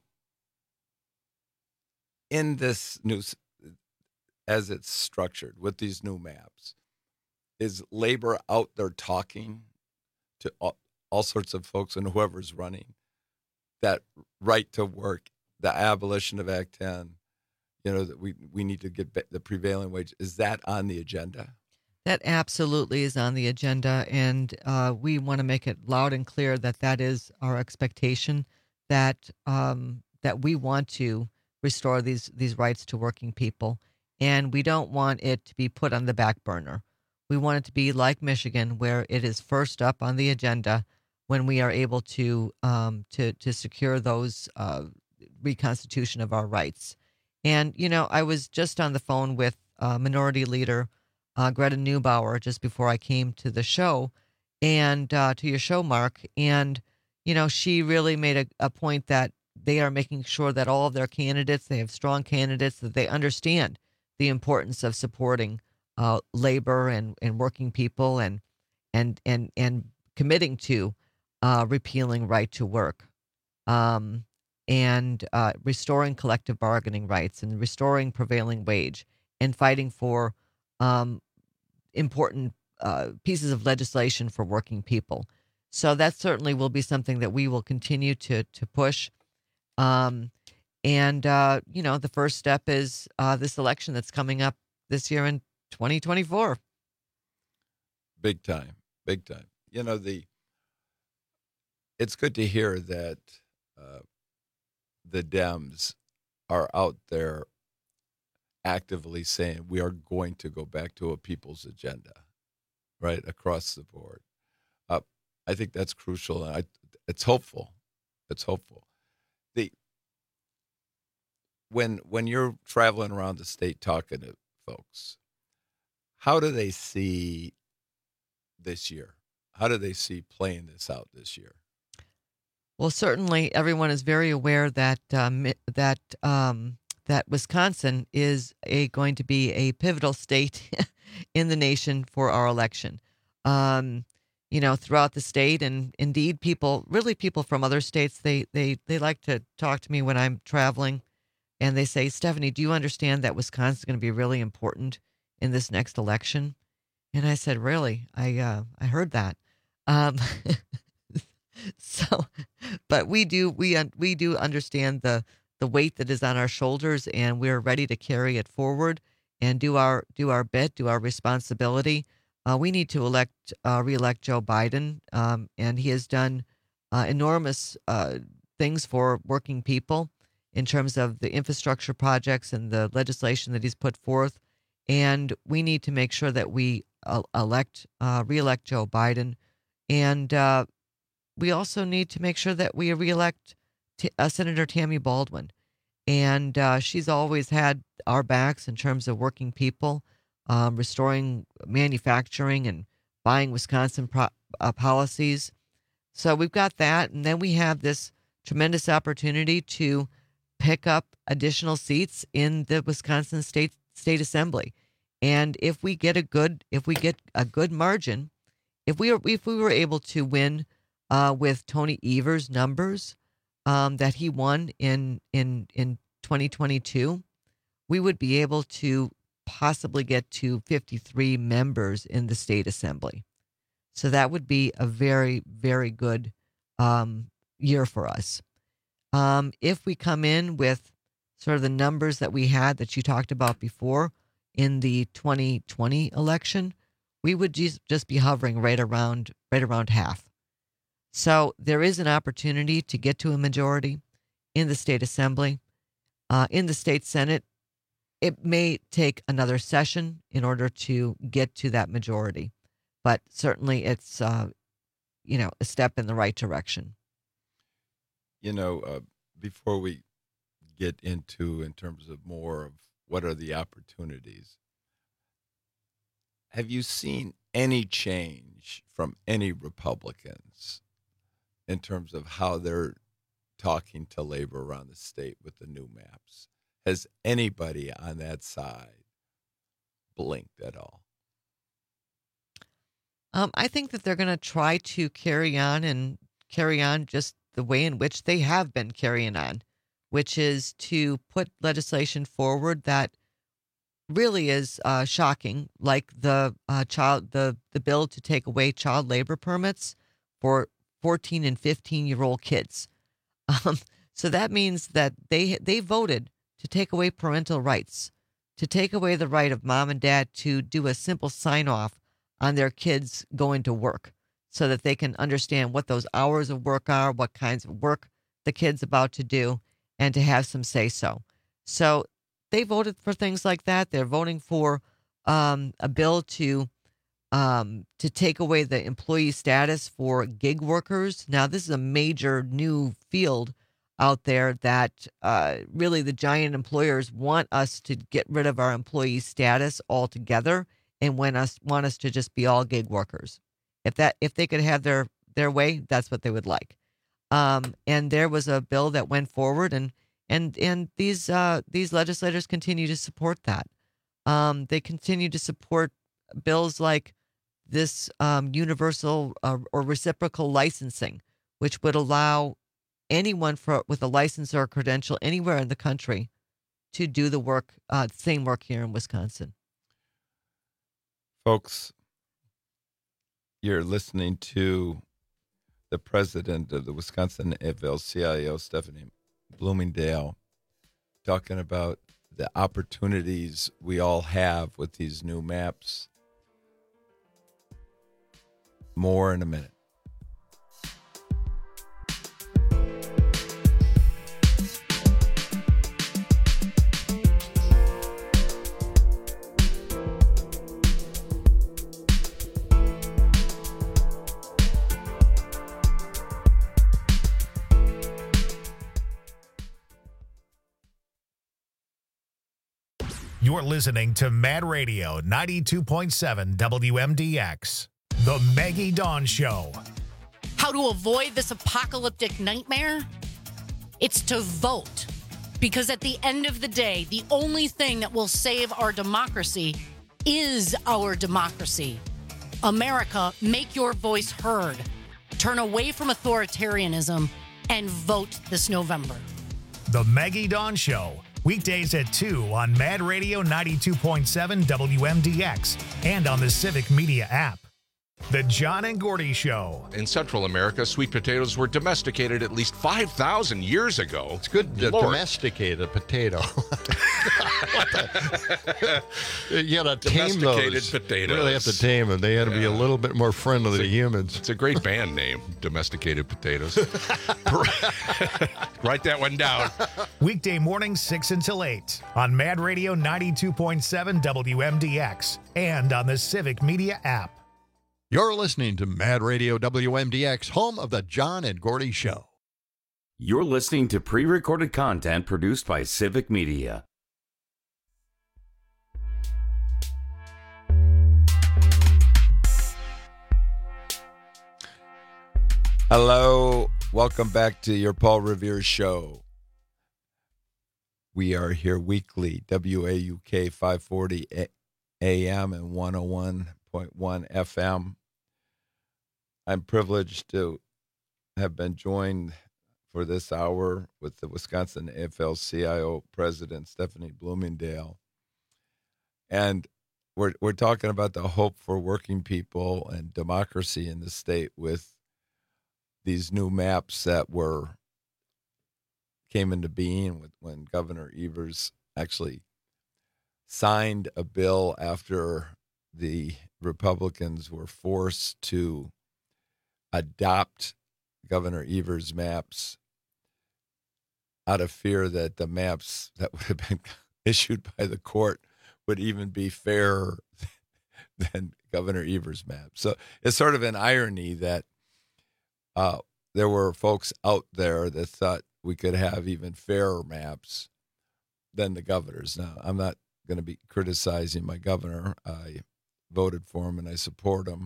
in this new, as it's structured with these new maps, is labor out there talking to all, all sorts of folks and whoever's running that right to work, the abolition of Act ten, you know, that we, we need to get the prevailing wage. Is that on the agenda? That absolutely is on the agenda, and uh, we want to make it loud and clear that that is our expectation, that um, that we want to restore these these rights to working people, and we don't want it to be put on the back burner. We want it to be like Michigan, where it is first up on the agenda when we are able to um, to to secure those uh, reconstitution of our rights. And you know, I was just on the phone with uh, Minority Leader Uh, Greta Neubauer just before I came to the show and uh, to your show, Mark. And, you know, she really made a, a point that they are making sure that all of their candidates, they have strong candidates, that they understand the importance of supporting uh, labor and, and working people and and and and committing to uh, repealing right to work um, and uh, restoring collective bargaining rights and restoring prevailing wage and fighting for Um, important uh, pieces of legislation for working people. So that certainly will be something that we will continue to to push. Um, and, uh, you know, the first step is uh, this election that's coming up this year in twenty twenty-four. Big time, big time. You know, the it's good to hear that uh, the Dems are out there actively saying we are going to go back to a people's agenda, right, across the board. Uh, I think that's crucial, and I, it's hopeful. It's hopeful. The when when you're traveling around the state talking to folks, how do they see this year? How do they see playing this out this year? Well, certainly everyone is very aware that um, that. Um, that Wisconsin is a going to be a pivotal state in the nation for our election. Um, you know, throughout the state, and indeed people, really people from other states, they they they like to talk to me when I'm traveling, and they say, Stephanie, do you understand that Wisconsin is going to be really important in this next election? And I said, really? I uh, I heard that. Um, so, but we do we we do understand the. the weight that is on our shoulders, and we're ready to carry it forward and do our do our bit, do our responsibility. Uh, we need to elect, uh, reelect Joe Biden, um, and he has done uh, enormous uh, things for working people in terms of the infrastructure projects and the legislation that he's put forth. And we need to make sure that we uh, elect, uh, reelect Joe Biden, and uh, we also need to make sure that we reelect T- uh, Senator Tammy Baldwin. And uh, she's always had our backs in terms of working people, um, restoring manufacturing and buying Wisconsin pro- uh, policies. So we've got that. And then we have this tremendous opportunity to pick up additional seats in the Wisconsin State State Assembly. And if we get a good, if we get a good margin, if we are, if we were able to win uh, with Tony Evers' numbers um, that he won in in in twenty twenty-two, we would be able to possibly get to fifty-three members in the state assembly. So that would be a very, very good um, year for us. Um, if we come in with sort of the numbers that we had that you talked about before in the twenty twenty election, we would just, just be hovering right around right around half. So there is an opportunity to get to a majority in the state assembly. Uh, in the state Senate, it may take another session in order to get to that majority, but certainly it's uh, you know a step in the right direction. You know, uh, before we get into in terms of more of what are the opportunities, have you seen any change from any Republicans in terms of how they're talking to labor around the state with the new maps? Has anybody on that side blinked at all? Um, I think that they're going to try to carry on and carry on just the way in which they have been carrying on, which is to put legislation forward that really is uh, shocking, like the uh, child the the bill to take away child labor permits for fourteen and fifteen year old kids. Um, so that means that they they voted to take away parental rights, to take away the right of mom and dad to do a simple sign off on their kids going to work, so that they can understand what those hours of work are, what kinds of work the kid's about to do, and to have some say so. So they voted for things like that. They're voting for um, a bill to um, to take away the employee status for gig workers. Now, this is a major new field out there that uh, really the giant employers want us to get rid of our employee status altogether and want us want us to just be all gig workers. If that if they could have their their way, that's what they would like. Um, and there was a bill that went forward, and and and these uh, these legislators continue to support that. Um, they continue to support bills like this um, universal uh, or reciprocal licensing, which would allow anyone for with a license or a credential anywhere in the country to do the work, uh, same work here in Wisconsin. Folks, you're listening to the president of the Wisconsin F L C I O, Stephanie Bloomingdale, talking about the opportunities we all have with these new maps. More in a minute. You're listening to Mad Radio ninety-two point seven W M D X, The Maggie Dawn Show. How to avoid this apocalyptic nightmare? It's to vote. Because at the end of the day, the only thing that will save our democracy is our democracy. America, make your voice heard. Turn away from authoritarianism and vote this November. The Maggie Dawn Show. Weekdays at two on Mad Radio ninety-two point seven W M D X and on the Civic Media app. The John and Gordy Show. In Central America, sweet potatoes were domesticated at least five thousand years ago. It's good to Lord. domesticate a potato. You got to tame Domesticated those. potatoes. You really have to tame them. They had to be a little bit more friendly to humans. It's a great band name, Domesticated Potatoes. Write that one down. Weekday mornings six until eight on Mad Radio ninety-two point seven W M D X and on the Civic Media app. You're listening to Mad Radio W M D X, home of the John and Gordy Show. You're listening to pre-recorded content produced by Civic Media. Hello, welcome back to your Paul Revere Show. We are here weekly, W A U K five forty A M and one oh one point one F M. I'm privileged to have been joined for this hour with the Wisconsin A F L C I O President Stephanie Bloomingdale. And we're we're talking about the hope for working people and democracy in the state with these new maps that were came into being with, when Governor Evers actually signed a bill after the Republicans were forced to adopt Governor Evers' maps out of fear that the maps that would have been issued by the court would even be fairer than Governor Evers' maps. So it's sort of an irony that Uh, there were folks out there that thought we could have even fairer maps than the governor's. Now, I'm not going to be criticizing my governor. I voted for him and I support him.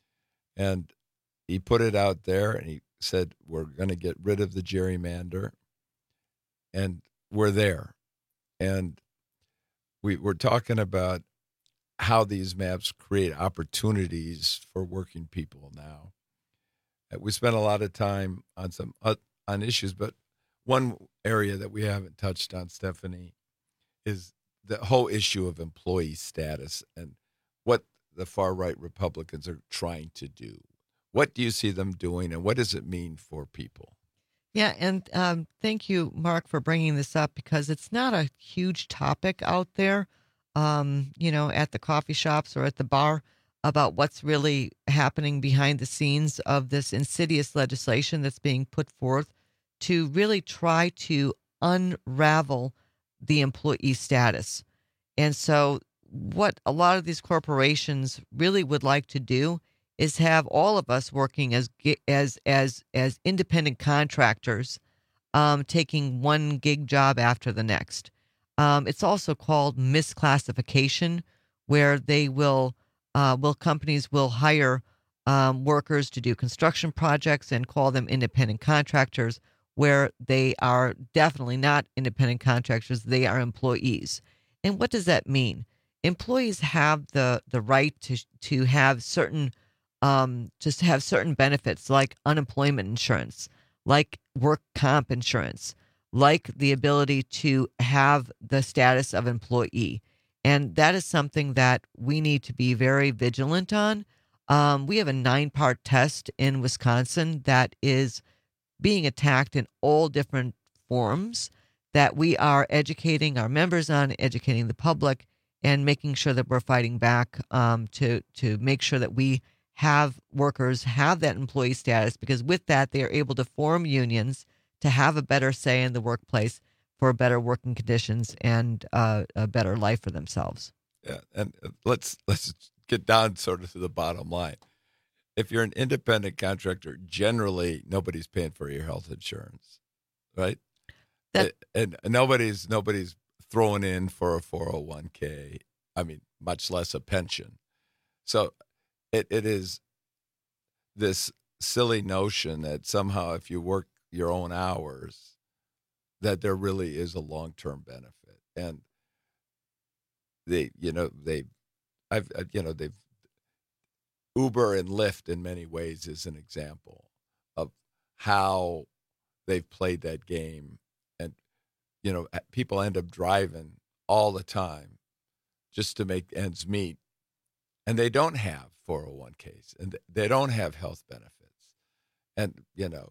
And he put it out there and he said, we're going to get rid of the gerrymander. And we're there. And we, we're talking about how these maps create opportunities for working people now. We spent a lot of time on some uh, on issues, but one area that we haven't touched on, Stephanie, is the whole issue of employee status and what the far-right Republicans are trying to do. What do you see them doing, and what does it mean for people? Yeah, and um, thank you, Mark, for bringing this up, because it's not a huge topic out there, um, you know, at the coffee shops or at the bar, about what's really happening behind the scenes of this insidious legislation that's being put forth to really try to unravel the employee status. And so what a lot of these corporations really would like to do is have all of us working as as as as independent contractors, um, taking one gig job after the next. Um, it's also called misclassification, where they will Uh, will companies will hire um, workers to do construction projects and call them independent contractors, where they are definitely not independent contractors. They are employees. And what does that mean? Employees have the the right to to have certain um, just have certain benefits, like unemployment insurance, like work comp insurance, like the ability to have the status of employee. And that is something that we need to be very vigilant on. Um, we have a nine-part test in Wisconsin that is being attacked in all different forms, that we are educating our members on, educating the public, and making sure that we're fighting back um, to to make sure that we have workers have that employee status, because with that, they are able to form unions to have a better say in the workplace, for better working conditions and uh, a better life for themselves. Yeah, and let's let's get down sort of to the bottom line. If you're an independent contractor, generally nobody's paying for your health insurance, right? That, and, and nobody's nobody's throwing in for a four oh one k. I mean, much less a pension. So it it is this silly notion that somehow if you work your own hours, that there really is a long-term benefit. And they, you know, they, I've, you know, they've, Uber and Lyft in many ways is an example of how they've played that game. And, you know, people end up driving all the time just to make ends meet. And they don't have four oh one k's and they don't have health benefits. And, you know,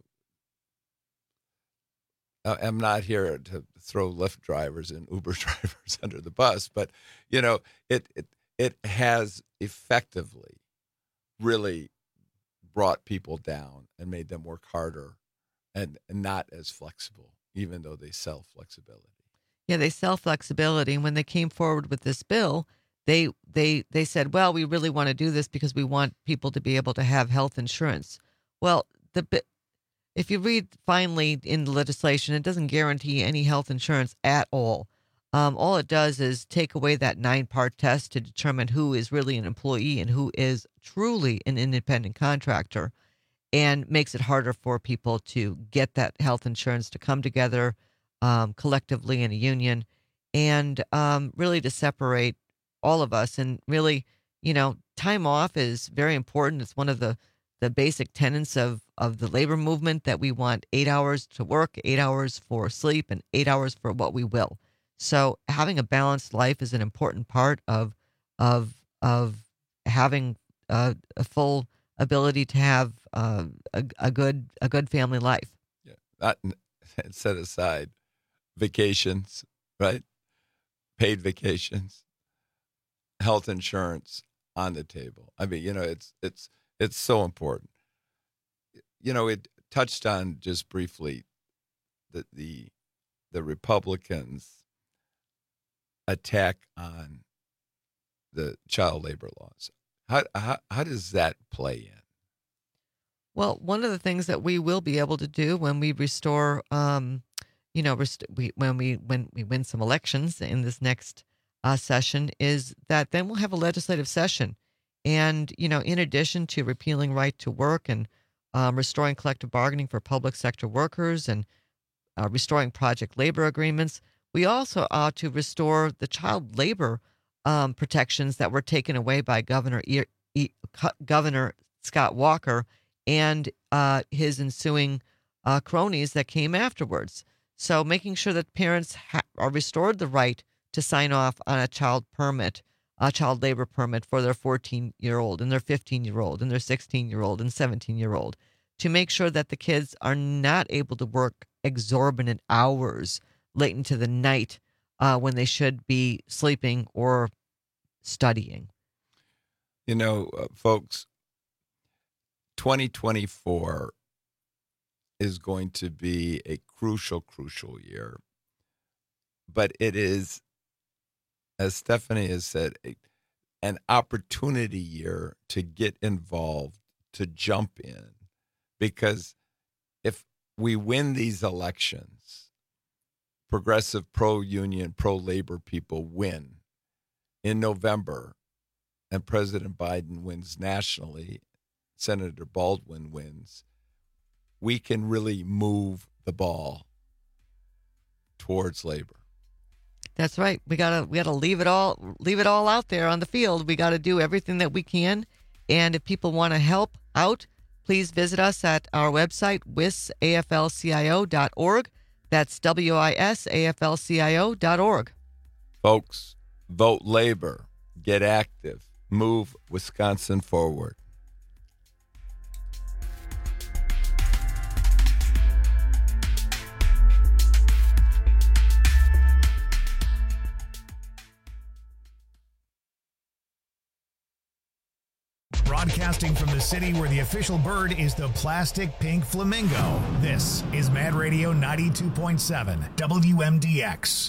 I'm not here to throw Lyft drivers and Uber drivers under the bus, but, you know, it it, it has effectively really brought people down and made them work harder and, and not as flexible, even though they sell flexibility. Yeah, they sell flexibility. And when they came forward with this bill, they they they said, well, we really want to do this because we want people to be able to have health insurance. Well, the if you read finally in the legislation, it doesn't guarantee any health insurance at all. Um, all it does is take away that nine-part test to determine who is really an employee and who is truly an independent contractor, and makes it harder for people to get that health insurance, to come together um, collectively in a union, and um, really to separate all of us. And really, you know, time off is very important. It's one of the, the basic tenets of, of the labor movement, that we want eight hours to work, eight hours for sleep, and eight hours for what we will. So having a balanced life is an important part of of of having a, a full ability to have uh, a, a good a good family life. Yeah, that set aside vacations, right? Paid vacations, health insurance on the table. I mean, you know, it's it's it's so important. You know, it touched on just briefly the the the Republicans' attack on the child labor laws. How, how how does that play in? Well, one of the things that we will be able to do when we restore, um, you know, rest- we, when we when we win some elections in this next uh, session, is that then we'll have a legislative session, and you know, in addition to repealing right to work and um, restoring collective bargaining for public sector workers and uh, restoring project labor agreements, we also ought to restore the child labor um, protections that were taken away by Governor e- e- Governor Scott Walker and uh, his ensuing uh, cronies that came afterwards. So making sure that parents ha- are restored the right to sign off on a child permit, a child labor permit for their fourteen-year-old and their fifteen-year-old and their sixteen-year-old and seventeen-year-old, to make sure that the kids are not able to work exorbitant hours late into the night uh, when they should be sleeping or studying. You know, uh, folks, twenty twenty-four is going to be a crucial, crucial year. But it is, as Stephanie has said, a, an opportunity year to get involved, to jump in. Because if we win these elections, progressive, pro-union, pro-labor people win in November, and President Biden wins nationally, Senator Baldwin wins, we can really move the ball towards labor. That's right. We gotta we gotta leave it all leave it all out there on the field. We gotta do everything that we can. And if people want to help out, please visit us at our website, wis a f l c i o dot org. That's W I S A F L C I O dot org. Folks, vote labor. Get active. Move Wisconsin forward. Broadcasting from the city where the official bird is the plastic pink flamingo. This is Mad Radio ninety-two point seven W M D X.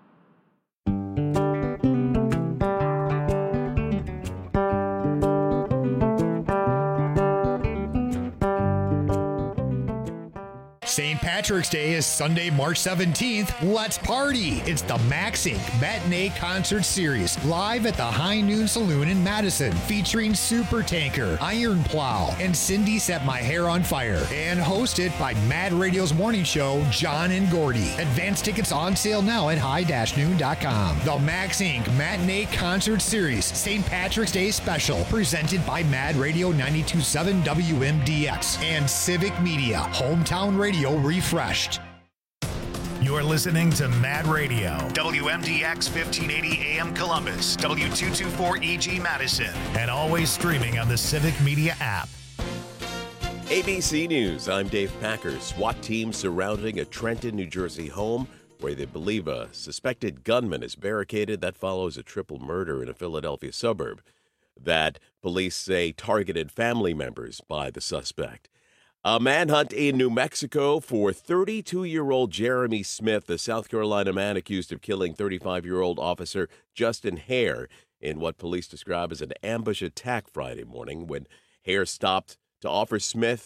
Saint Patrick's Day is Sunday, March seventeenth. Let's party! It's the Max Incorporated. Matinee Concert Series, live at the High Noon Saloon in Madison, featuring Super Tanker, Iron Plow, and Cindy Set My Hair on Fire, and hosted by Mad Radio's morning show, John and Gordy. Advance tickets on sale now at high noon dot com. The Max Incorporated. Matinee Concert Series, Saint Patrick's Day Special, presented by Mad Radio ninety-two point seven W M D X and Civic Media, Hometown Radio refreshed. You're listening to Mad Radio, W M D X fifteen eighty A M Columbus, W two twenty-four E G Madison, and always streaming on the Civic Media app. A B C News, I'm Dave Packer. SWAT team surrounding a Trenton, New Jersey home where they believe a suspected gunman is barricaded. That follows a triple murder in a Philadelphia suburb that police say targeted family members by the suspect. A manhunt in New Mexico for thirty-two-year-old Jeremy Smith, the South Carolina man accused of killing thirty-five-year-old officer Justin Hare in what police describe as an ambush attack Friday morning when Hare stopped to offer Smith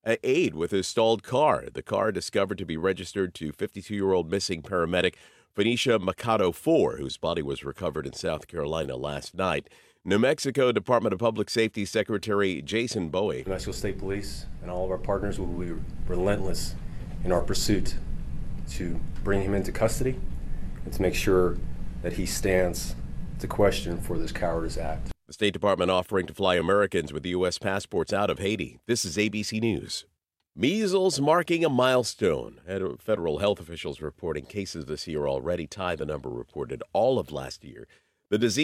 uh, aid with his stalled car. The car discovered to be registered to fifty-two-year-old missing paramedic Phoenicia Mikado four, whose body was recovered in South Carolina last night. New Mexico Department of Public Safety Secretary Jason Bowie. New Mexico State Police and all of our partners will be relentless in our pursuit to bring him into custody and to make sure that he stands to question for this cowardice act. The State Department offering to fly Americans with U S passports out of Haiti. This is A B C News. Measles marking a milestone. Federal health officials reporting cases this year already tie the number reported all of last year. The disease